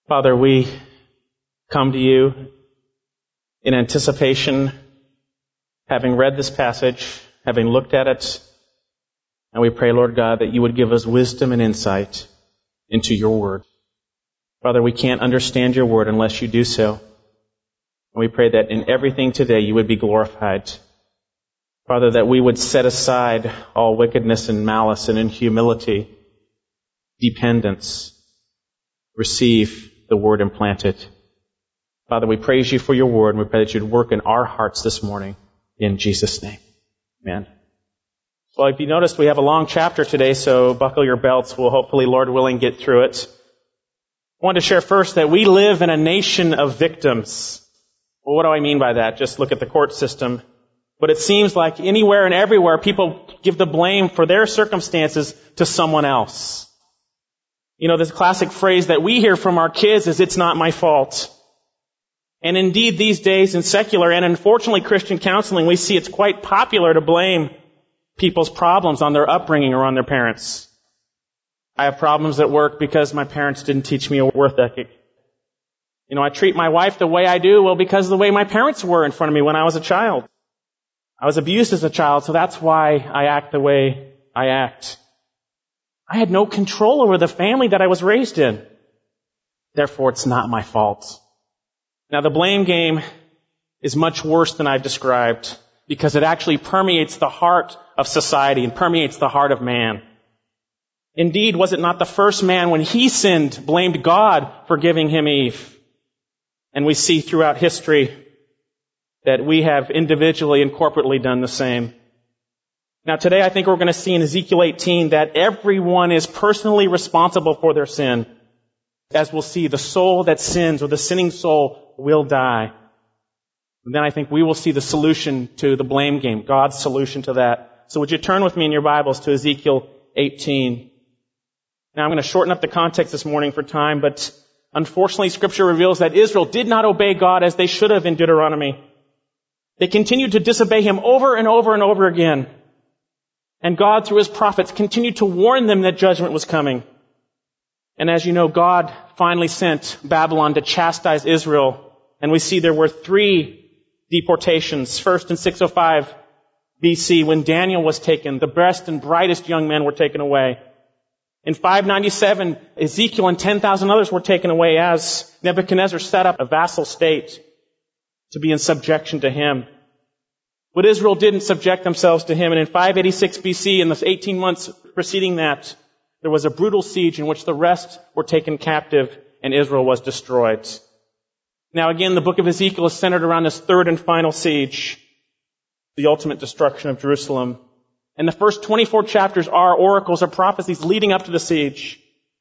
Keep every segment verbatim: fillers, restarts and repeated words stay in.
Father, we come to you in anticipation, having read this passage, having looked at it, and we pray, Lord God, that you would give us wisdom and insight into your word. Father, we can't understand your word unless you do so. And we pray that in everything today you would be glorified. Father, that we would set aside all wickedness and malice and in humility, dependence, receive the word implanted. Father, we praise you for your word, and we pray that you'd work in our hearts this morning. In Jesus' name. Amen. Well, if you noticed, we have a long chapter today, so buckle your belts. We'll hopefully, Lord willing, get through it. I wanted to share first that we live in a nation of victims. Well, what do I mean by that? Just look at the court system. But it seems like anywhere and everywhere, people give the blame for their circumstances to someone else. You know, this classic phrase that we hear from our kids is, "It's not my fault." And indeed, these days in secular and unfortunately Christian counseling, we see it's quite popular to blame people's problems on their upbringing or on their parents. I have problems at work because my parents didn't teach me a work ethic. You know, I treat my wife the way I do, well, because of the way my parents were in front of me when I was a child. I was abused as a child, so that's why I act the way I act. I had no control over the family that I was raised in. Therefore, it's not my fault. Now, the blame game is much worse than I've described because it actually permeates the heart of society and permeates the heart of man. Indeed, was it not the first man, when he sinned, blamed God for giving him Eve? And we see throughout history that we have individually and corporately done the same. Now, today I think we're going to see in Ezekiel eighteen that everyone is personally responsible for their sin. As we'll see, the soul that sins, or the sinning soul, will die. And then I think we will see the solution to the blame game, God's solution to that. So would you turn with me in your Bibles to Ezekiel eighteen. Now I'm going to shorten up the context this morning for time, but unfortunately Scripture reveals that Israel did not obey God as they should have in Deuteronomy. They continued to disobey Him over and over and over again. And God, through His prophets, continued to warn them that judgment was coming. And as you know, God finally sent Babylon to chastise Israel. And we see there were three deportations. First in six oh five B C, when Daniel was taken, the best and brightest young men were taken away. In five ninety-seven, Ezekiel and ten thousand others were taken away as Nebuchadnezzar set up a vassal state to be in subjection to him. But Israel didn't subject themselves to him. And in five eighty-six B C, in the eighteen months preceding that, there was a brutal siege in which the rest were taken captive and Israel was destroyed. Now again, the book of Ezekiel is centered around this third and final siege, the ultimate destruction of Jerusalem. And the first twenty-four chapters are oracles or prophecies leading up to the siege.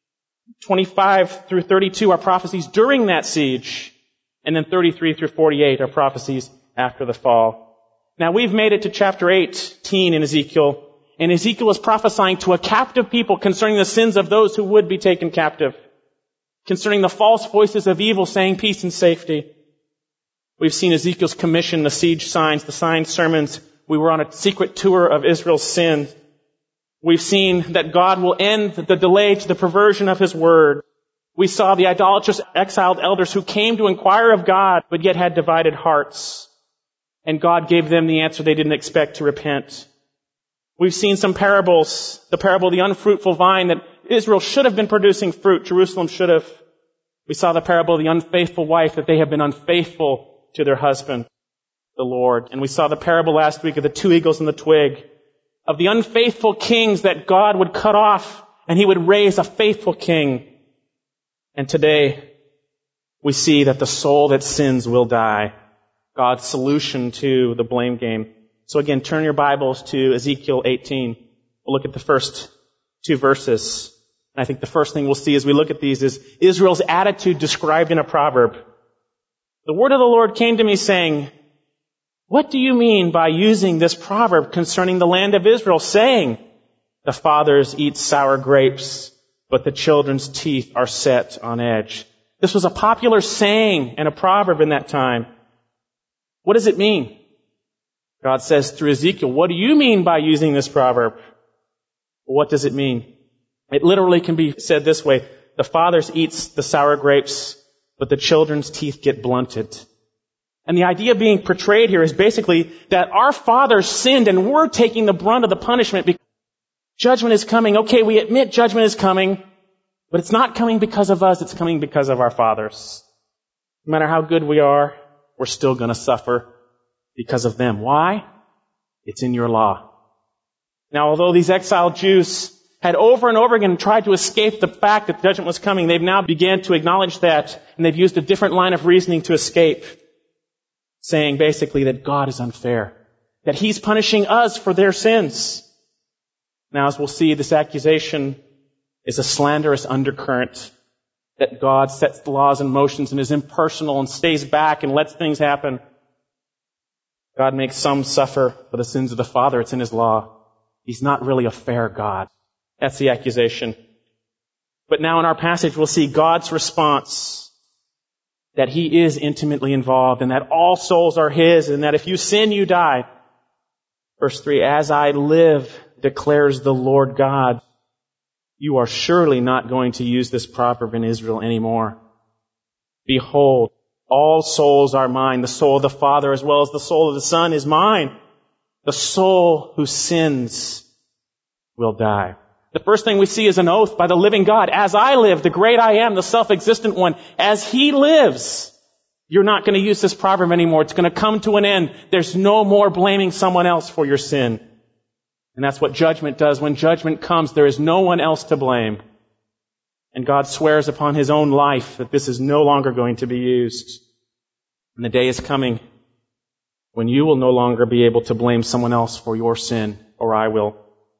twenty-five through thirty-two are prophecies during that siege. And then thirty-three through forty-eight are prophecies after the fall. Now we've made it to chapter eighteen in Ezekiel. And Ezekiel is prophesying to a captive people concerning the sins of those who would be taken captive. Concerning the false voices of evil saying peace and safety. We've seen Ezekiel's commission, the siege signs, the signed sermons. We were on a secret tour of Israel's sin. We've seen that God will end the delay to the perversion of His word. We saw the idolatrous exiled elders who came to inquire of God, but yet had divided hearts. And God gave them the answer they didn't expect, to repent. We've seen some parables. The parable of the unfruitful vine, that Israel should have been producing fruit. Jerusalem should have. We saw the parable of the unfaithful wife, that they have been unfaithful to their husband, the Lord. And we saw the parable last week of the two eagles and the twig, of the unfaithful kings that God would cut off and He would raise a faithful king. And today we see that the soul that sins will die. God's solution to the blame game. So again, turn your Bibles to Ezekiel eighteen. We'll look at the first two verses. And I think the first thing we'll see as we look at these is Israel's attitude described in a proverb. The word of the Lord came to me saying, "What do you mean by using this proverb concerning the land of Israel, saying, the fathers eat sour grapes, but the children's teeth are set on edge?" This was a popular saying and a proverb in that time. What does it mean? God says through Ezekiel, what do you mean by using this proverb? What does it mean? It literally can be said this way. The fathers eat the sour grapes, but the children's teeth get blunted. And the idea being portrayed here is basically that our fathers sinned and we're taking the brunt of the punishment because judgment is coming. Okay, we admit judgment is coming, but it's not coming because of us, it's coming because of our fathers. No matter how good we are, we're still going to suffer because of them. Why? It's in your law. Now, although these exiled Jews had over and over again tried to escape the fact that judgment was coming, they've now began to acknowledge that, and they've used a different line of reasoning to escape, saying basically that God is unfair, that He's punishing us for their sins. Now, as we'll see, this accusation is a slanderous undercurrent, that God sets the laws in motion and is impersonal and stays back and lets things happen. God makes some suffer for the sins of the father. It's in His law. He's not really a fair God. That's the accusation. But now in our passage, we'll see God's response, that He is intimately involved and that all souls are His and that if you sin, you die. Verse three, as I live, declares the Lord God, you are surely not going to use this proverb in Israel anymore. Behold, all souls are mine. The soul of the Father as well as the soul of the Son is mine. The soul who sins will die. The first thing we see is an oath by the living God. As I live, the great I am, the self-existent one, as He lives, you're not going to use this proverb anymore. It's going to come to an end. There's no more blaming someone else for your sin. And that's what judgment does. When judgment comes, there is no one else to blame. And God swears upon His own life that this is no longer going to be used. And the day is coming when you will no longer be able to blame someone else for your sin, or I will.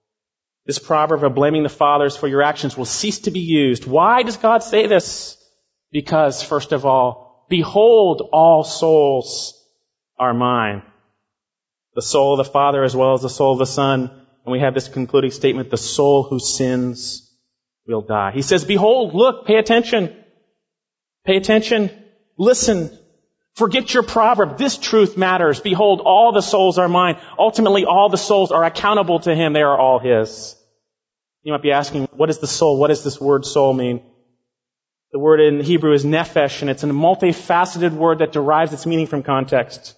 This proverb of blaming the fathers for your actions will cease to be used. Why does God say this? Because, first of all, behold, all souls are mine. The soul of the Father as well as the soul of the Son. And we have this concluding statement, the soul who sins will die. He says, behold, look, pay attention. Pay attention. Listen. Forget your proverb. This truth matters. Behold, all the souls are mine. Ultimately, all the souls are accountable to Him. They are all His. You might be asking, what is the soul? What does this word soul mean? The word in Hebrew is nephesh, and it's a multifaceted word that derives its meaning from context.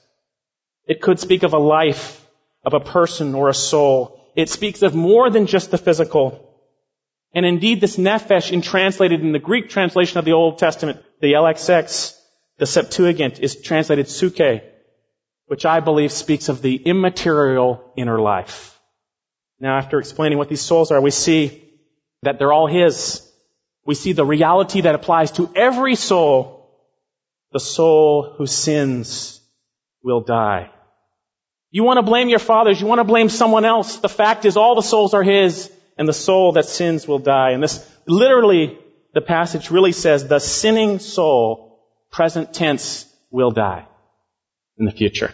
It could speak of a life, of a person, or a soul. It speaks of more than just the physical. And indeed, this nephesh, in translated in the Greek translation of the Old Testament, the L X X, the Septuagint, is translated suke, which I believe speaks of the immaterial inner life. Now, after explaining what these souls are, we see that they're all His. We see the reality that applies to every soul. The soul who sins will die. You want to blame your fathers, you want to blame someone else. The fact is all the souls are His, and the soul that sins will die. And this, literally, the passage really says the sinning soul, present tense, will die in the future.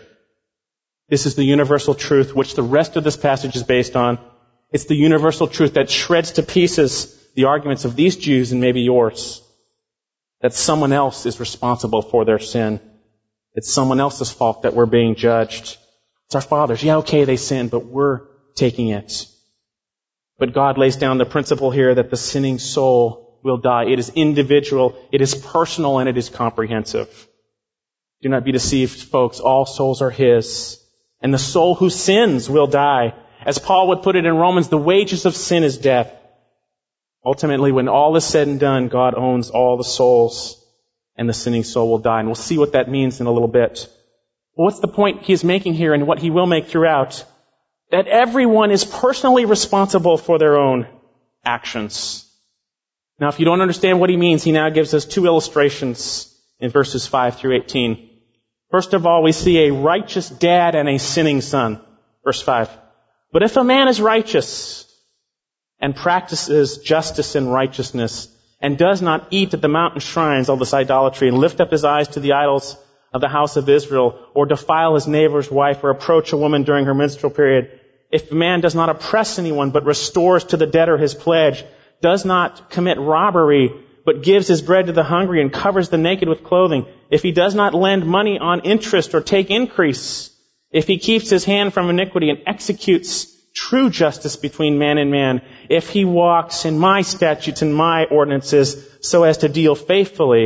This is the universal truth which the rest of this passage is based on. It's the universal truth that shreds to pieces the arguments of these Jews and maybe yours. That someone else is responsible for their sin. It's someone else's fault that we're being judged. It's our fathers. Yeah, okay, they sinned, but we're taking it. But God lays down the principle here that the sinning soul will die. It is individual, it is personal, and it is comprehensive. Do not be deceived, folks. All souls are His. And the soul who sins will die. As Paul would put it in Romans, the wages of sin is death. Ultimately, when all is said and done, God owns all the souls, and the sinning soul will die. And we'll see what that means in a little bit. Well, what's the point he is making here, and what he will make throughout? That everyone is personally responsible for their own actions. Now, if you don't understand what he means, he now gives us two illustrations in verses five through eighteen. First of all, we see a righteous dad and a sinning son. Verse five. But if a man is righteous and practices justice and righteousness and does not eat at the mountain shrines, all this idolatry, and lift up his eyes to the idols of the house of Israel, or defile his neighbor's wife, or approach a woman during her menstrual period, if a man does not oppress anyone, but restores to the debtor his pledge, does not commit robbery, but gives his bread to the hungry and covers the naked with clothing, if he does not lend money on interest or take increase, if he keeps his hand from iniquity and executes true justice between man and man, if he walks in my statutes and my ordinances so as to deal faithfully,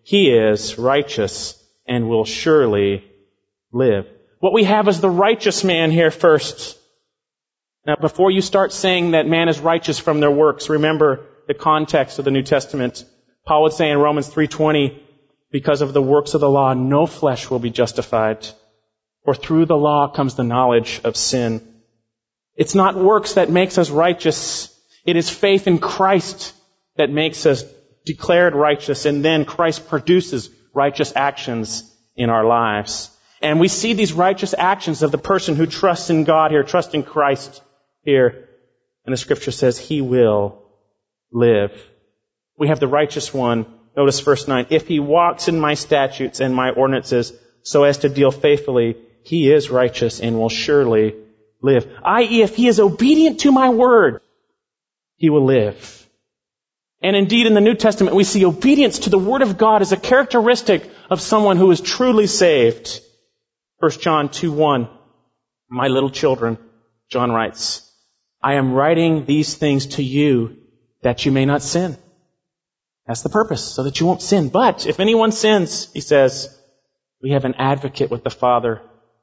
he is righteous and will surely live. What we have is the righteous man here first. Now, before you start saying that man is righteous from their works, remember the context of the New Testament. Paul would say in Romans three twenty, because of the works of the law, no flesh will be justified. For through the law comes the knowledge of sin. It's not works that makes us righteous. It is faith in Christ that makes us declared righteous, and then Christ produces righteous actions in our lives. And we see these righteous actions of the person who trusts in God here, trusts in Christ here. And the scripture says he will live. We have the righteous one. Notice verse nine. If he walks in my statutes and my ordinances so as to deal faithfully, he is righteous and will surely live. that is, if he is obedient to my word, he will live. And indeed, in the New Testament, we see obedience to the word of God as a characteristic of someone who is truly saved. First John two one. My little children, John writes, I am writing these things to you that you may not sin. That's the purpose, so that you won't sin. But if anyone sins, he says, we have an advocate with the Father,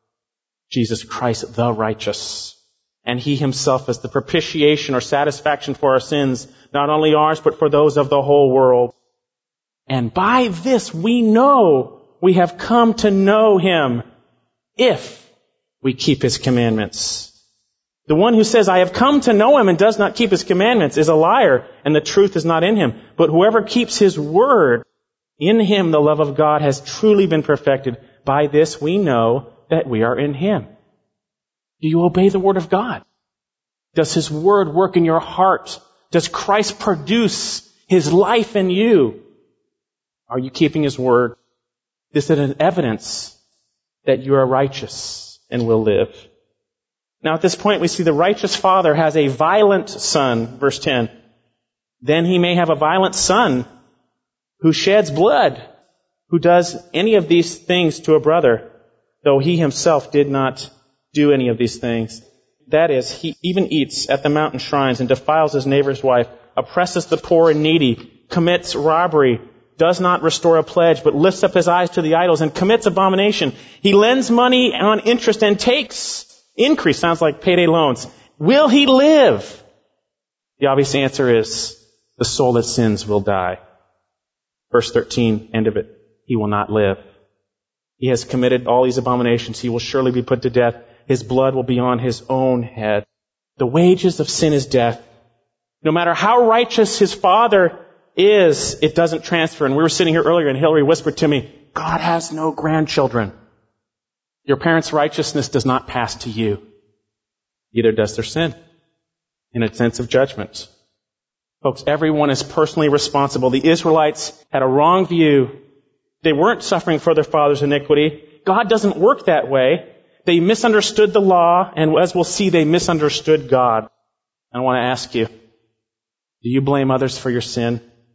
Jesus Christ, the righteous. And he himself is the propitiation or satisfaction for our sins, not only ours, but for those of the whole world. And by this we know we have come to know him if we keep his commandments. The one who says, I have come to know him and does not keep his commandments is a liar, and the truth is not in him. But whoever keeps his word, in him the love of God has truly been perfected. By this we know that we are in him. Do you obey the word of God? Does his word work in your heart? Does Christ produce his life in you? Are you keeping his word? This is an evidence that you are righteous and will live. Now at this point we see the righteous father has a violent son, verse ten. Then he may have a violent son who sheds blood, who does any of these things to a brother, though he himself did not do any of these things. That is, he even eats at the mountain shrines and defiles his neighbor's wife, oppresses the poor and needy, commits robbery, does not restore a pledge, but lifts up his eyes to the idols and commits abomination. He lends money on interest and takes increase. Sounds like payday loans. Will he live? The obvious answer is the soul that sins will die. Verse thirteen, end of it. He will not live. He has committed all these abominations. He will surely be put to death. His blood will be on his own head. The wages of sin is death. No matter how righteous his father is, it doesn't transfer. And we were sitting here earlier and Hillary whispered to me, God has no grandchildren. Your parents' righteousness does not pass to you. Neither does their sin in a sense of judgment. Folks, everyone is personally responsible. The Israelites had a wrong view. They weren't suffering for their father's iniquity. God doesn't work that way. They misunderstood the law, and as we'll see, they misunderstood God. I want to ask you, do you blame others for your sin?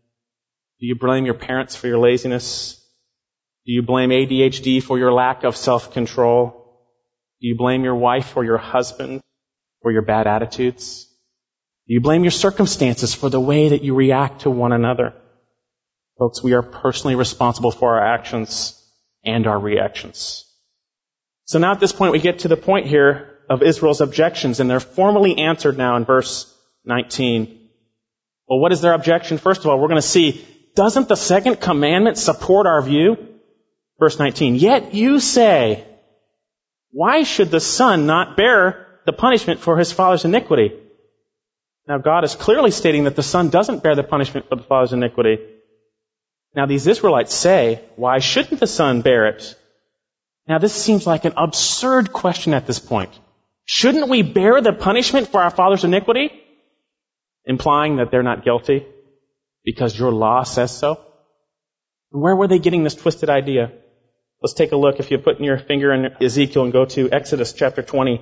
Do you blame your parents for your laziness? Do you blame A D H D for your lack of self-control? Do you blame your wife or your husband for your bad attitudes? Do you blame your circumstances for the way that you react to one another? Folks, we are personally responsible for our actions and our reactions. So now at this point we get to the point here of Israel's objections, and they're formally answered now in verse nineteen. Well, what is their objection? First of all, we're going to see, doesn't the second commandment support our view? Verse nineteen, yet you say, why should the son not bear the punishment for his father's iniquity? Now God is clearly stating that the son doesn't bear the punishment for the father's iniquity. Now these Israelites say, why shouldn't the son bear it? Now this seems like an absurd question at this point. Shouldn't we bear the punishment for our father's iniquity? Implying that they're not guilty because your law says so. Where were they getting this twisted idea? Let's take a look. If you put your finger in Ezekiel and go to Exodus chapter twenty,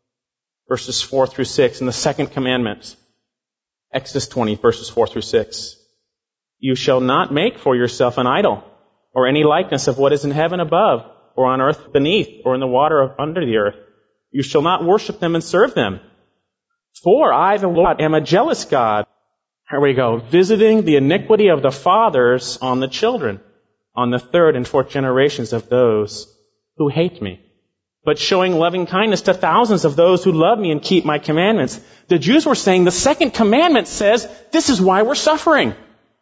verses four through six, in the second commandment. Exodus twenty, verses four through six. You shall not make for yourself an idol, or any likeness of what is in heaven above, or on earth beneath, or in the water under the earth. You shall not worship them and serve them. For I, the Lord, am a jealous God. Here we go. Visiting the iniquity of the fathers on the children, on the third and fourth generations of those who hate me, but showing loving kindness to thousands of those who love me and keep my commandments. The Jews were saying the second commandment says this is why we're suffering.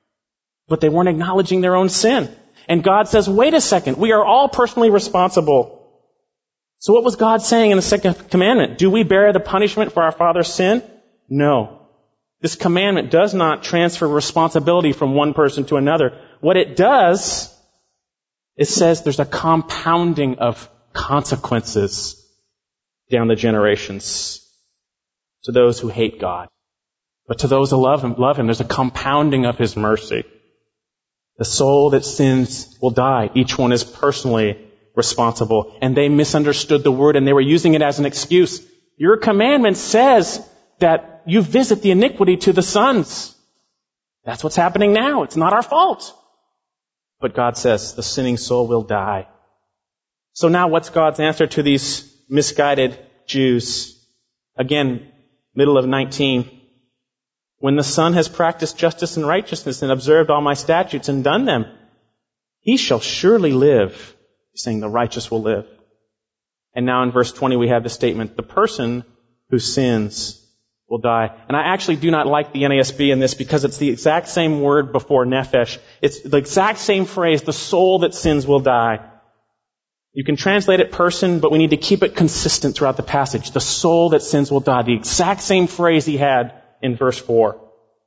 But they weren't acknowledging their own sin. And God says, wait a second, we are all personally responsible. So what was God saying in the second commandment? Do we bear the punishment for our father's sin? No. This commandment does not transfer responsibility from one person to another. What it does, it says there's a compounding of consequences down the generations to those who hate God. But to those who love Him, love Him, there's a compounding of His mercy. The soul that sins will die. Each one is personally responsible. And they misunderstood the word and they were using it as an excuse. Your commandment says that you visit the iniquity to the sons. That's what's happening now. It's not our fault. But God says the sinning soul will die. So now what's God's answer to these misguided Jews? Again, middle of nineteen. When the Son has practiced justice and righteousness and observed all my statutes and done them, he shall surely live. He's saying the righteous will live. And now in verse twenty we have the statement, the person who sins will die. And I actually do not like the N A S B in this because it's the exact same word before nephesh. It's the exact same phrase, the soul that sins will die. You can translate it person, but we need to keep it consistent throughout the passage. The soul that sins will die. The exact same phrase he had in verse four.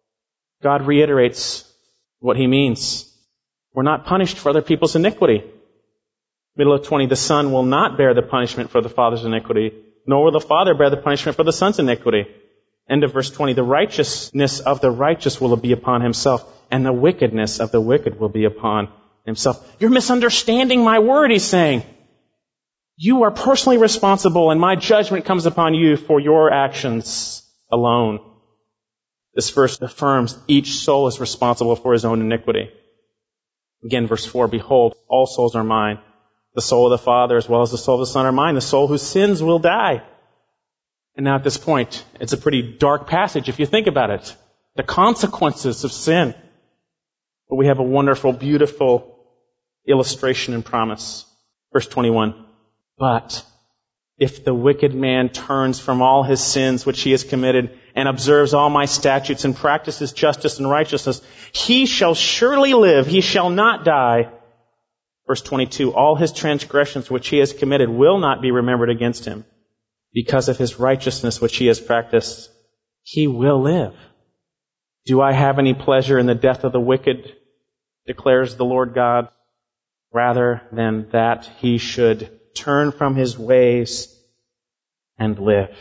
God reiterates what he means. We're not punished for other people's iniquity. Middle of twenty, the Son will not bear the punishment for the father's iniquity, nor will the Father bear the punishment for the Son's iniquity. End of verse twenty, the righteousness of the righteous will be upon himself, and the wickedness of the wicked will be upon himself. You're misunderstanding my word, he's saying. You are personally responsible, and my judgment comes upon you for your actions alone. This verse affirms each soul is responsible for his own iniquity. Again, verse four, behold, all souls are mine. The soul of the Father as well as the soul of the Son are mine. The soul who sins will die. And now at this point, it's a pretty dark passage if you think about it. The consequences of sin. But we have a wonderful, beautiful illustration and promise. Verse twenty-one. But if the wicked man turns from all his sins which he has committed and observes all my statutes and practices justice and righteousness, he shall surely live, he shall not die. Verse twenty-two, all his transgressions which he has committed will not be remembered against him. Because of his righteousness which he has practiced, he will live. Do I have any pleasure in the death of the wicked, declares the Lord God, rather than that he should turn from his ways and live.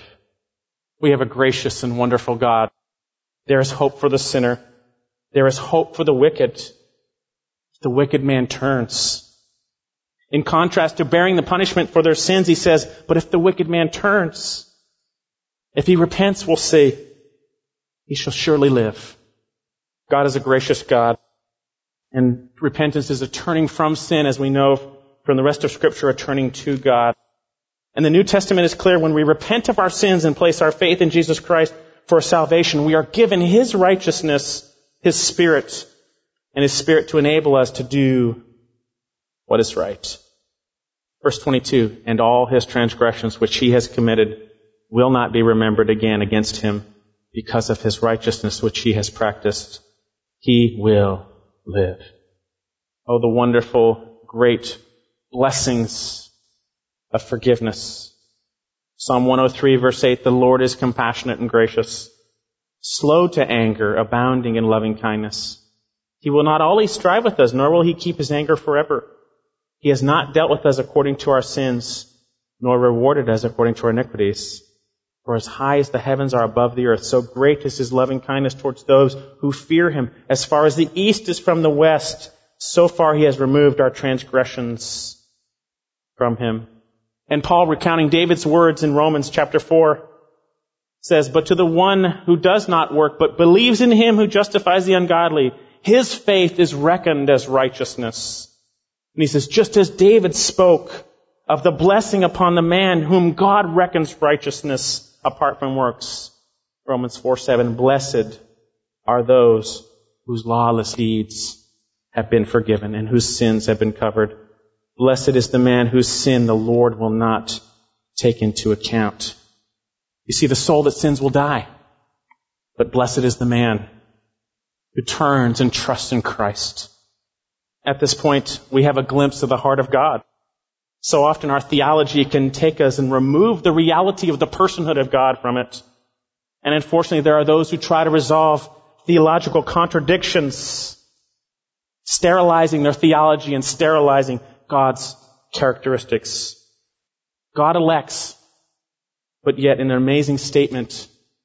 We have a gracious and wonderful God. There is hope for the sinner. There is hope for the wicked. The wicked man turns. In contrast to bearing the punishment for their sins, he says, but if the wicked man turns, if he repents, we'll see, he shall surely live. God is a gracious God. And repentance is a turning from sin, as we know from the rest of Scripture, a turning to God. And the New Testament is clear. When we repent of our sins and place our faith in Jesus Christ for salvation, we are given His righteousness, His Spirit, and His Spirit to enable us to do what is right. Verse twenty-two, and all his transgressions which he has committed will not be remembered again against him because of his righteousness which he has practiced. He will live. Oh, the wonderful, great blessings of forgiveness. Psalm one oh three, verse eight, the Lord is compassionate and gracious, slow to anger, abounding in loving kindness. He will not always strive with us, nor will he keep his anger forever. He has not dealt with us according to our sins, nor rewarded us according to our iniquities. For as high as the heavens are above the earth, so great is his loving kindness towards those who fear him. As far as the east is from the west, so far he has removed our transgressions from him. And Paul, recounting David's words in Romans chapter four, says, but to the one who does not work, but believes in him who justifies the ungodly, his faith is reckoned as righteousness. And he says, just as David spoke of the blessing upon the man whom God reckons righteousness apart from works. Romans four seven, blessed are those whose lawless deeds have been forgiven and whose sins have been covered. Blessed is the man whose sin the Lord will not take into account. You see, the soul that sins will die. But blessed is the man who turns and trusts in Christ. At this point, we have a glimpse of the heart of God. So often our theology can take us and remove the reality of the personhood of God from it. And unfortunately, there are those who try to resolve theological contradictions, sterilizing their theology and sterilizing God's characteristics. God elects, but yet in an amazing statement,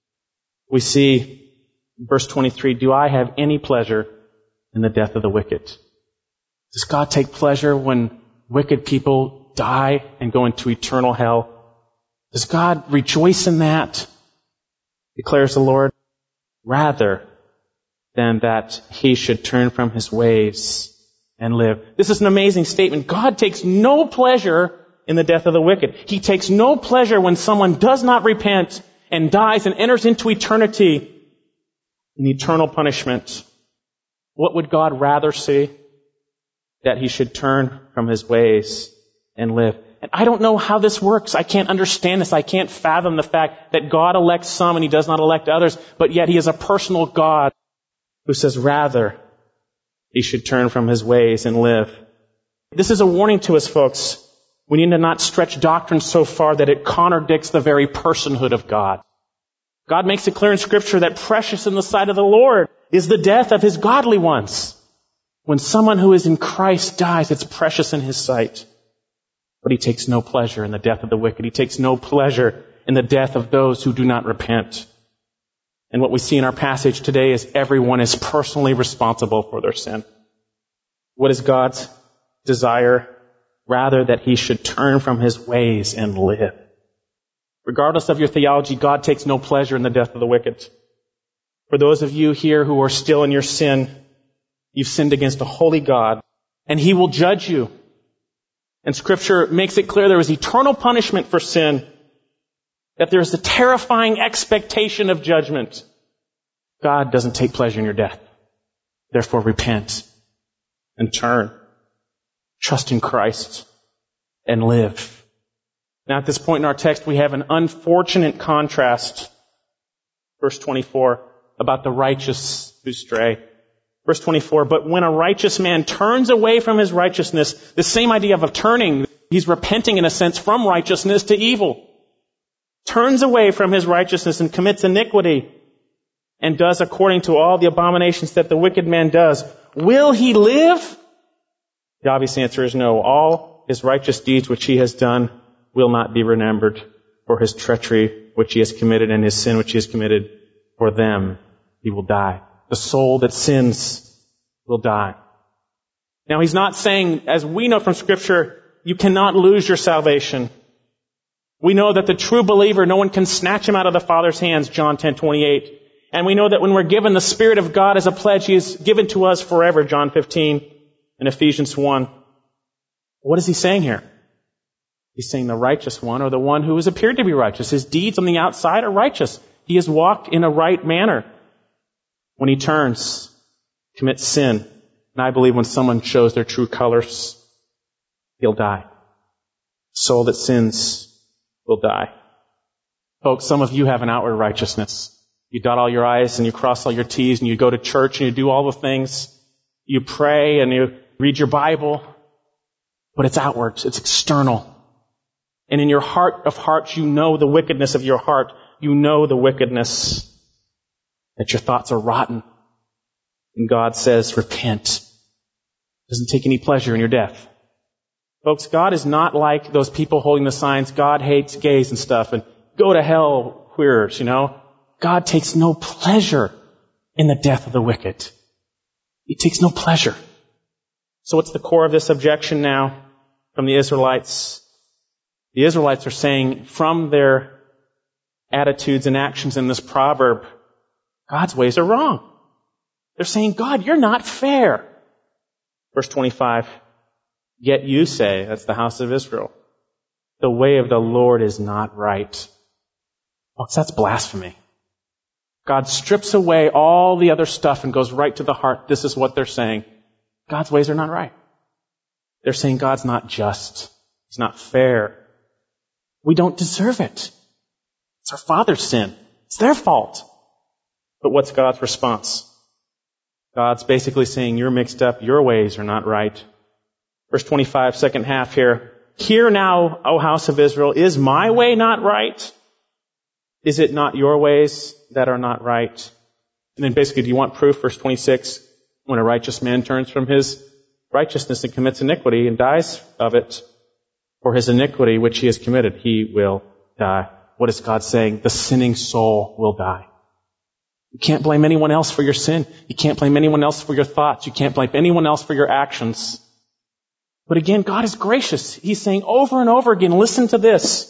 we see in verse twenty-three, do I have any pleasure in the death of the wicked? Does God take pleasure when wicked people die and go into eternal hell? Does God rejoice in that? Declares the Lord. Rather than that he should turn from his ways and live. This is an amazing statement. God takes no pleasure in the death of the wicked. He takes no pleasure when someone does not repent and dies and enters into eternity in eternal punishment. What would God rather see? That he should turn from his ways and live. And I don't know how this works. I can't understand this. I can't fathom the fact that God elects some and he does not elect others, but yet he is a personal God who says rather he should turn from his ways and live. This is a warning to us, folks. We need to not stretch doctrine so far that it contradicts the very personhood of God. God makes it clear in Scripture that precious in the sight of the Lord is the death of his godly ones. When someone who is in Christ dies, it's precious in his sight. But he takes no pleasure in the death of the wicked. He takes no pleasure in the death of those who do not repent. And what we see in our passage today is everyone is personally responsible for their sin. What is God's desire? Rather that he should turn from his ways and live. Regardless of your theology, God takes no pleasure in the death of the wicked. For those of you here who are still in your sin, you've sinned against a holy God, and he will judge you. And Scripture makes it clear there is eternal punishment for sin, that there is a terrifying expectation of judgment. God doesn't take pleasure in your death. Therefore, repent and turn. Trust in Christ and live. Now, at this point in our text, we have an unfortunate contrast. Verse twenty-four, about the righteous who stray. Verse twenty-four, but when a righteous man turns away from his righteousness, the same idea of turning, he's repenting in a sense from righteousness to evil. Turns away from his righteousness and commits iniquity and does according to all the abominations that the wicked man does. Will he live? The obvious answer is no. All his righteous deeds which he has done will not be remembered, for his treachery which he has committed and his sin which he has committed, for them he will die. The soul that sins will die. Now he's not saying, as we know from Scripture, you cannot lose your salvation. We know that the true believer, no one can snatch him out of the Father's hands, John ten twenty-eight. And we know that when we're given the Spirit of God as a pledge, he is given to us forever, John fifteen and Ephesians one. What is he saying here? He's saying the righteous one, or the one who has appeared to be righteous. His deeds on the outside are righteous. He has walked in a right manner. When he turns, commits sin, and I believe when someone shows their true colors, he'll die. The soul that sins will die. Folks, some of you have an outward righteousness. You dot all your I's and you cross all your T's and you go to church and you do all the things. You pray and you read your Bible, but it's outward, it's external. And in your heart of hearts, you know the wickedness of your heart. You know the wickedness, that your thoughts are rotten. And God says, repent. Doesn't take any pleasure in your death. Folks, God is not like those people holding the signs, God hates gays and stuff, and go to hell, queers, you know. God takes no pleasure in the death of the wicked. He takes no pleasure. So what's the core of this objection now from the Israelites? The Israelites are saying from their attitudes and actions in this proverb, God's ways are wrong. They're saying, God, you're not fair. Verse twenty-five, yet you say, that's the house of Israel, the way of the Lord is not right. Folks, that's blasphemy. God strips away all the other stuff and goes right to the heart. This is what they're saying. God's ways are not right. They're saying God's not just. He's not fair. We don't deserve it. It's our father's sin. It's their fault. But what's God's response? God's basically saying, you're mixed up. Your ways are not right. Verse twenty-five, second half here. Hear now, O house of Israel, is my way not right? Is it not your ways that are not right? And then basically, do you want proof? Verse twenty-six, when a righteous man turns from his righteousness and commits iniquity and dies of it, for his iniquity which he has committed, he will die. What is God saying? The sinning soul will die. You can't blame anyone else for your sin. You can't blame anyone else for your thoughts. You can't blame anyone else for your actions. But again, God is gracious. He's saying over and over again, listen to this.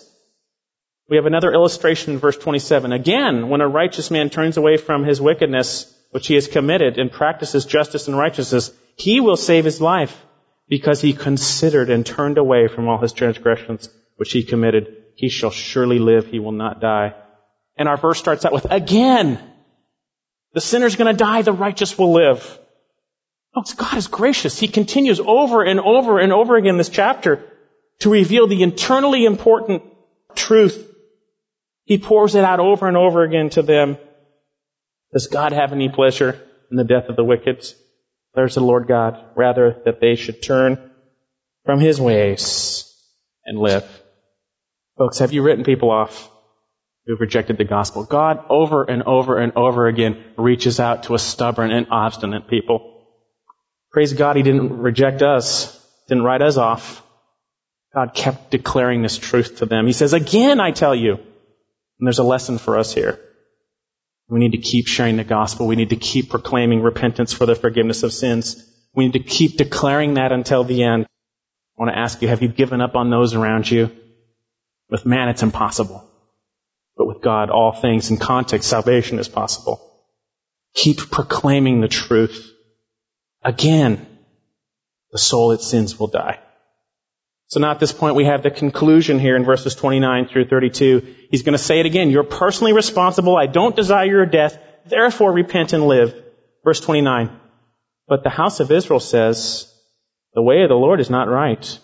We have another illustration in verse twenty-seven. Again, when a righteous man turns away from his wickedness, which he has committed, and practices justice and righteousness, he will save his life, because he considered and turned away from all his transgressions, which he committed. He shall surely live. He will not die. And our verse starts out with, again, the sinner's going to die, the righteous will live. Oh, God is gracious. He continues over and over and over again this chapter to reveal the internally important truth. He pours it out over and over again to them. Does God have any pleasure in the death of the wicked? There's the Lord God. Rather, that they should turn from his ways and live. Folks, have you written people off who've rejected the gospel? God, over and over and over again, reaches out to a stubborn and obstinate people. Praise God, he didn't reject us, didn't write us off. God kept declaring this truth to them. He says, again, I tell you. And there's a lesson for us here. We need to keep sharing the gospel. We need to keep proclaiming repentance for the forgiveness of sins. We need to keep declaring that until the end. I want to ask you, have you given up on those around you? With man, it's impossible. But with God, all things in context, salvation is possible. Keep proclaiming the truth. Again, the soul that sins will die. So now at this point we have the conclusion here in verses twenty-nine through thirty-two. He's going to say it again. You're personally responsible. I don't desire your death. Therefore repent and live. Verse twenty-nine. But the house of Israel says, the way of the Lord is not right.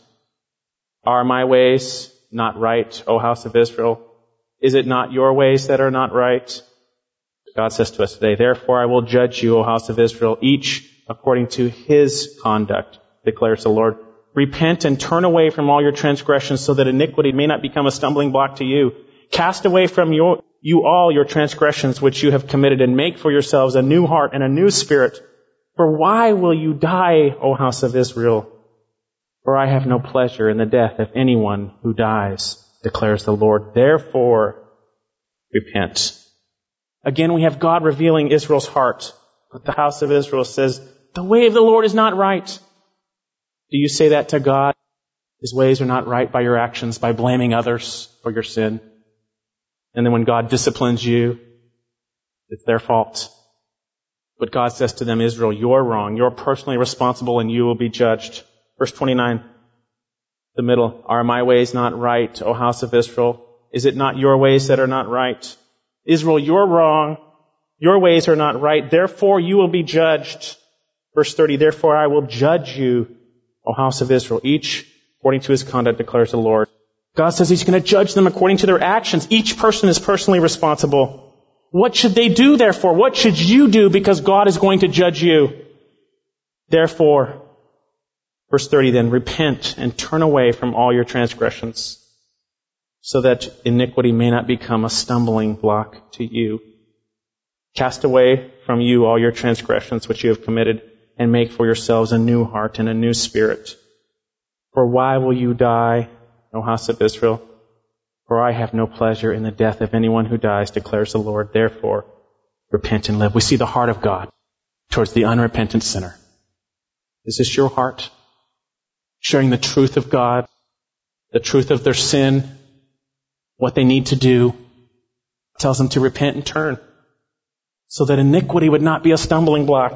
Are my ways not right, O house of Israel? Is it not your ways that are not right? God says to us today, therefore I will judge you, O house of Israel, each according to his conduct, declares the Lord. Repent and turn away from all your transgressions so that iniquity may not become a stumbling block to you. Cast away from your, you all your transgressions which you have committed, and make for yourselves a new heart and a new spirit. For why will you die, O house of Israel? For I have no pleasure in the death of anyone who dies, declares the Lord. Therefore, repent. Again, we have God revealing Israel's heart. But the house of Israel says, the way of the Lord is not right. Do you say that to God? His ways are not right by your actions, by blaming others for your sin. And then when God disciplines you, it's their fault. But God says to them, Israel, you're wrong. You're personally responsible and you will be judged. Verse twenty-nine, the middle. Are my ways not right, O house of Israel? Is it not your ways that are not right? Israel, you're wrong. Your ways are not right. Therefore you will be judged. Verse thirty, therefore I will judge you, O house of Israel, each according to his conduct, declares the Lord. God says he's going to judge them according to their actions. Each person is personally responsible. What should they do, therefore? What should you do? Because God is going to judge you. Therefore, verse thirty then, repent and turn away from all your transgressions, so that iniquity may not become a stumbling block to you. Cast away from you all your transgressions which you have committed, and make for yourselves a new heart and a new spirit. For why will you die, O house of Israel? For I have no pleasure in the death of anyone who dies, declares the Lord. Therefore, repent and live. We see the heart of God towards the unrepentant sinner. Is this your heart? Sharing the truth of God, the truth of their sin, what they need to do, tells them to repent and turn, so that iniquity would not be a stumbling block,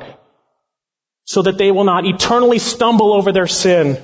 so that they will not eternally stumble over their sin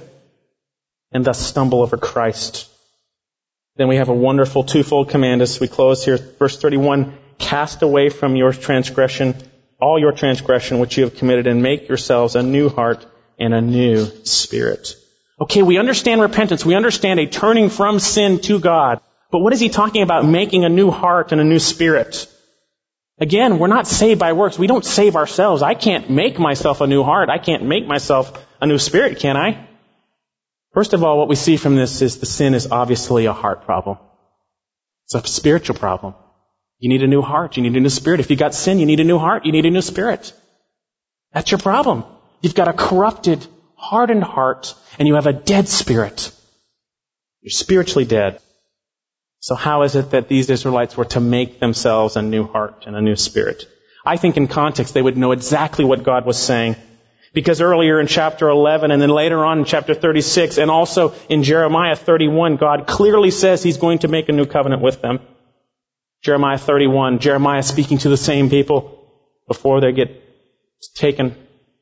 and thus stumble over Christ. Then we have a wonderful twofold command as we close here. Verse thirty-one, cast away from your transgression, all your transgression which you have committed, and make yourselves a new heart and a new spirit. Okay, we understand repentance. We understand a turning from sin to God. But what is he talking about making a new heart and a new spirit? Again, we're not saved by works. We don't save ourselves. I can't make myself a new heart. I can't make myself a new spirit, can I? First of all, what we see from this is the sin is obviously a heart problem. It's a spiritual problem. You need a new heart. You need a new spirit. If you got sin, you need a new heart. You need a new spirit. That's your problem. You've got a corrupted, hardened heart, and you have a dead spirit. You're spiritually dead. So how is it that these Israelites were to make themselves a new heart and a new spirit? I think in context they would know exactly what God was saying. Because earlier in chapter eleven and then later on in chapter thirty-six and also in Jeremiah thirty-one, God clearly says He's going to make a new covenant with them. Jeremiah thirty-one, Jeremiah speaking to the same people before they get taken.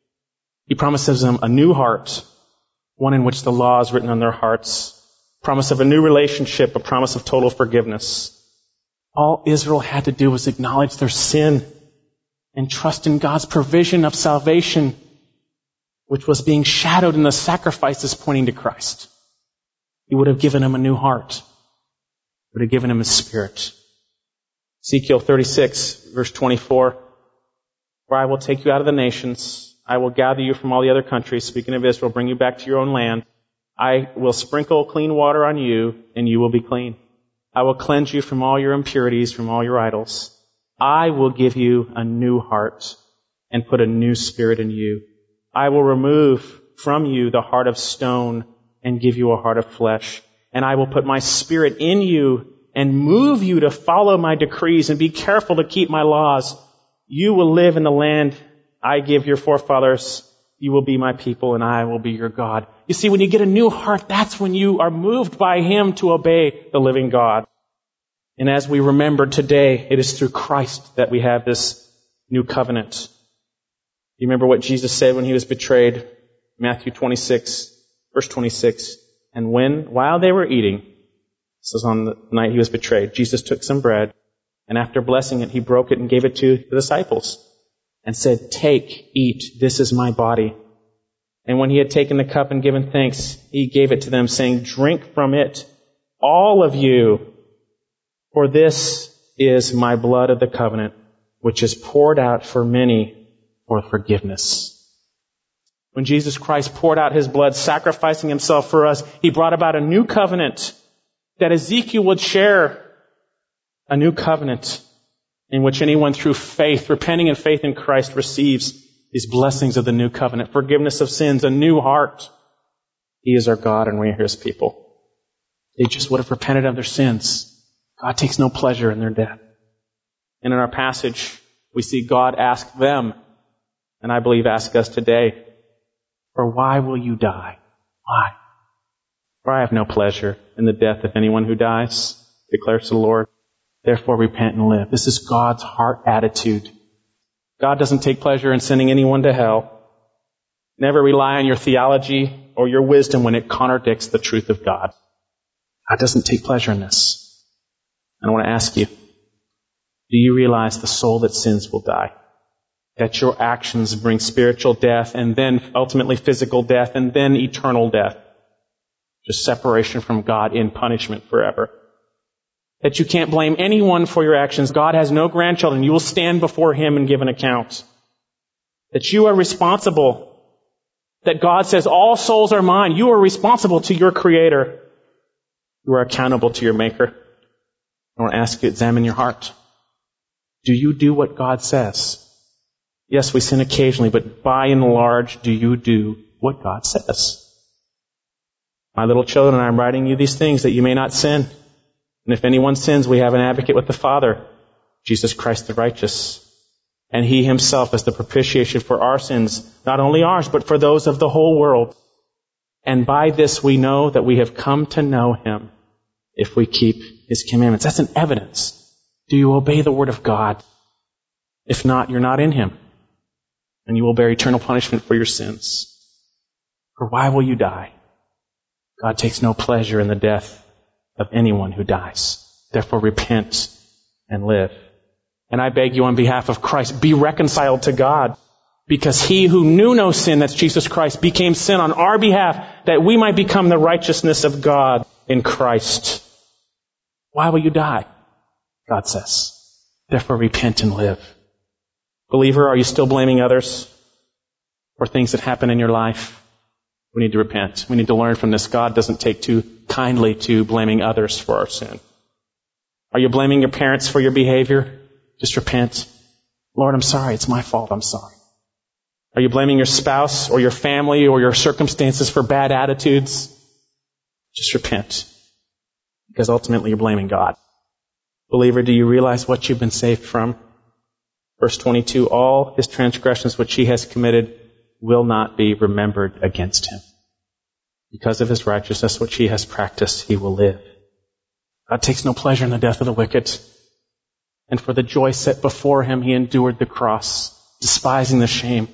He promises them a new heart, one in which the law is written on their hearts. Promise of a new relationship, a promise of total forgiveness. All Israel had to do was acknowledge their sin and trust in God's provision of salvation, which was being shadowed in the sacrifices pointing to Christ. He would have given him a new heart. Would have given him a spirit. Ezekiel thirty-six, verse twenty-four. For I will take you out of the nations. I will gather you from all the other countries. Speaking of Israel, bring you back to your own land. I will sprinkle clean water on you, and you will be clean. I will cleanse you from all your impurities, from all your idols. I will give you a new heart and put a new spirit in you. I will remove from you the heart of stone and give you a heart of flesh. And I will put my spirit in you and move you to follow my decrees and be careful to keep my laws. You will live in the land I give your forefathers. You will be my people and I will be your God. You see, when you get a new heart, that's when you are moved by Him to obey the living God. And as we remember today, it is through Christ that we have this new covenant. You remember what Jesus said when He was betrayed? Matthew twenty-six, verse twenty-six. And when, while they were eating, this was on the night He was betrayed, Jesus took some bread, and after blessing it, He broke it and gave it to the disciples, and said, take, eat, this is my body. And when He had taken the cup and given thanks, He gave it to them, saying, drink from it, all of you, for this is my blood of the covenant, which is poured out for many for forgiveness. When Jesus Christ poured out His blood, sacrificing Himself for us, He brought about a new covenant that Ezekiel would share, a new covenant in which anyone through faith, repenting in faith in Christ, receives these blessings of the new covenant, forgiveness of sins, a new heart. He is our God and we are His people. They just would have repented of their sins. God takes no pleasure in their death. And in our passage, we see God ask them, and I believe ask us today, for why will you die? Why? For I have no pleasure in the death of anyone who dies, declares the Lord. Therefore repent and live. This is God's heart attitude. God doesn't take pleasure in sending anyone to hell. Never rely on your theology or your wisdom when it contradicts the truth of God. God doesn't take pleasure in this. And I want to ask you, do you realize the soul that sins will die? That your actions bring spiritual death and then ultimately physical death and then eternal death. Just separation from God in punishment forever. That you can't blame anyone for your actions. God has no grandchildren. You will stand before Him and give an account. That you are responsible. That God says, all souls are mine. You are responsible to your Creator. You are accountable to your Maker. I want to ask you to examine your heart. Do you do what God says? Yes, we sin occasionally, but by and large, do you do what God says? My little children, I'm writing you these things that you may not sin. And if anyone sins, we have an advocate with the Father, Jesus Christ the righteous. And He Himself is the propitiation for our sins, not only ours, but for those of the whole world. And by this we know that we have come to know Him if we keep His commandments. That's an evidence. Do you obey the Word of God? If not, you're not in Him. And you will bear eternal punishment for your sins. For why will you die? God takes no pleasure in the death of anyone who dies. Therefore repent and live. And I beg you on behalf of Christ, be reconciled to God. Because he who knew no sin, that's Jesus Christ, became sin on our behalf, that we might become the righteousness of God in Christ. Why will you die? God says. Therefore repent and live. Believer, are you still blaming others for things that happen in your life? We need to repent. We need to learn from this. God doesn't take too kindly to blaming others for our sin. Are you blaming your parents for your behavior? Just repent. Lord, I'm sorry. It's my fault. I'm sorry. Are you blaming your spouse or your family or your circumstances for bad attitudes? Just repent. Because ultimately you're blaming God. Believer, do you realize what you've been saved from? Verse twenty-two, all his transgressions which he has committed will not be remembered against him. Because of his righteousness which he has practiced, he will live. God takes no pleasure in the death of the wicked. And for the joy set before him, he endured the cross, despising the shame.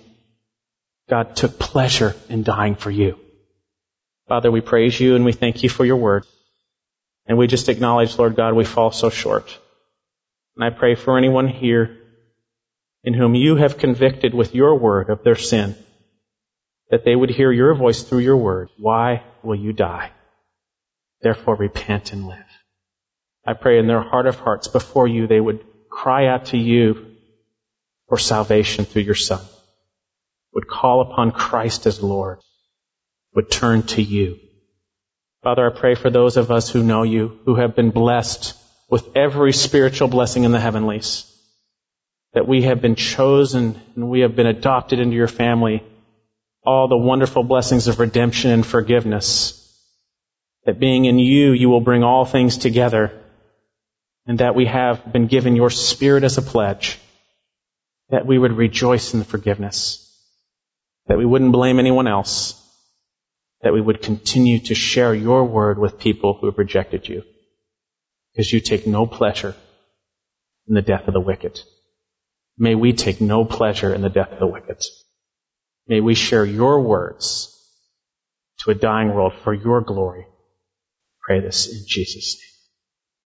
God took pleasure in dying for you. Father, we praise you and we thank you for your word. And we just acknowledge, Lord God, we fall so short. And I pray for anyone here in whom you have convicted with your word of their sin, that they would hear your voice through your word. Why will you die? Therefore repent and live. I pray in their heart of hearts before you, they would cry out to you for salvation through your Son, would call upon Christ as Lord, would turn to you. Father, I pray for those of us who know you, who have been blessed with every spiritual blessing in the heavenlies, that we have been chosen and we have been adopted into your family, all the wonderful blessings of redemption and forgiveness, that being in you, you will bring all things together, and that we have been given your Spirit as a pledge, that we would rejoice in the forgiveness, that we wouldn't blame anyone else, that we would continue to share your word with people who have rejected you, because you take no pleasure in the death of the wicked. May we take no pleasure in the death of the wicked. May we share your words to a dying world for your glory. Pray this in Jesus' name.